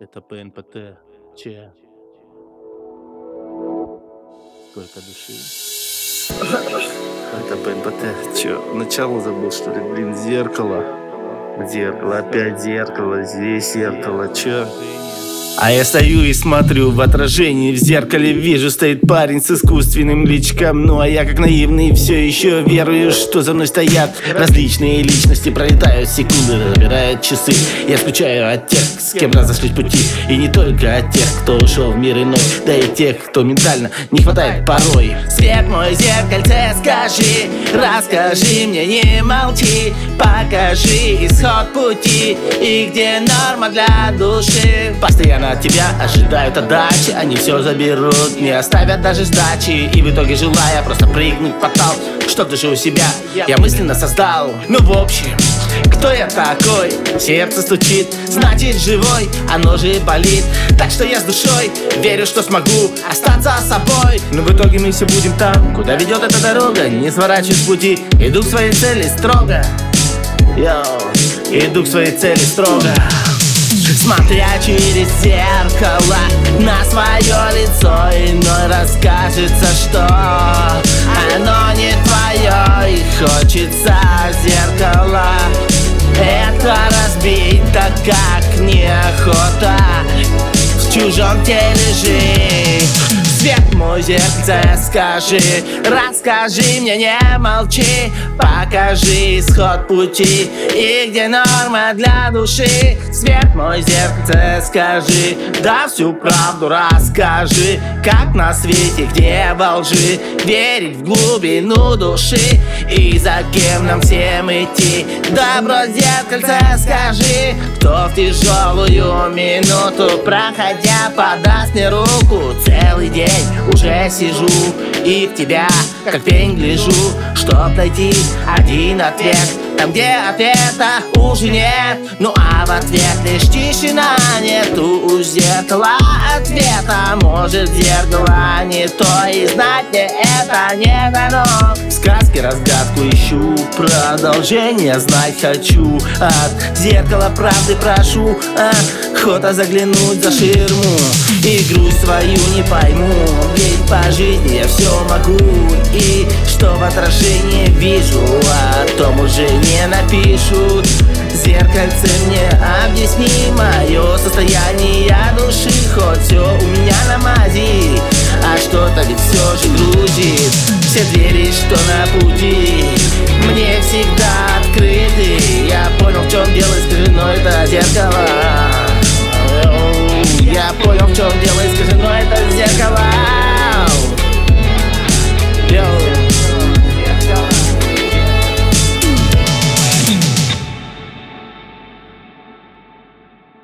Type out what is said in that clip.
Это ПНПТ. Че? Только души. Это ПНПТ. Че, начало забыл, что ли? Блин, зеркало. Зеркало, опять зеркало, здесь зеркало. Че? А я стою и смотрю в отражении. В зеркале вижу, стоит парень с искусственным личиком. Ну а я как наивный все еще верую, что за мной стоят различные личности. Пролетают секунды, забирают часы. Я скучаю от тех, с кем разошлись пути. И не только от тех, кто ушел в мир иной, да и тех, кто ментально не хватает порой. Свет мой, зеркальце, скажи, расскажи мне, не молчи. Покажи исход пути и где норма для души. Постоянно от тебя ожидают отдачи. Они все заберут, не оставят даже сдачи. И в итоге желая просто прыгнуть в портал, что в душе у себя я мысленно создал. Ну в общем, кто я такой? Сердце стучит, значит живой, оно же болит. Так что я с душой верю, что смогу остаться собой. Но в итоге мы все будем там, куда ведет эта дорога. Не сворачивай с пути, иду к своей цели строго. Йоу, иду к своей цели строго. Смотря через зеркало на свое лицо, иной раз кажется, что оно не твое, и хочется зеркало это разбить, так как неохота в чужом теле жить. Свет мой, зеркальце, скажи, расскажи мне, не молчи. Покажи исход пути и где норма для души. Свет мой, зеркальце, скажи, да всю правду расскажи. Как на свете, где во лжи верить в глубину души. И за кем нам всем идти? Добро, зеркальце, скажи, кто в тяжелую минуту, проходя, подаст мне руку. Целый день уже сижу и в тебя, как пень, гляжу, чтоб найти один ответ там, где ответа уже нет. Ну а в ответ лишь тишина, нету у зеркала ответа. Может, зеркало не то, и знать мне это не дано. В сказке разгадку ищу, продолжение знать хочу. От зеркала правды прошу, охота заглянуть за ширму. И грусть свою не пойму, ведь по жизни я все могу. И что в отражении вижу, о том уже не напишут. Зеркальце, мне объясни мое состояние души. Хоть все у меня на мази, а что-то ведь все же грузит. Все двери, что на пути, мне всегда открыты. Я понял, в чем дело.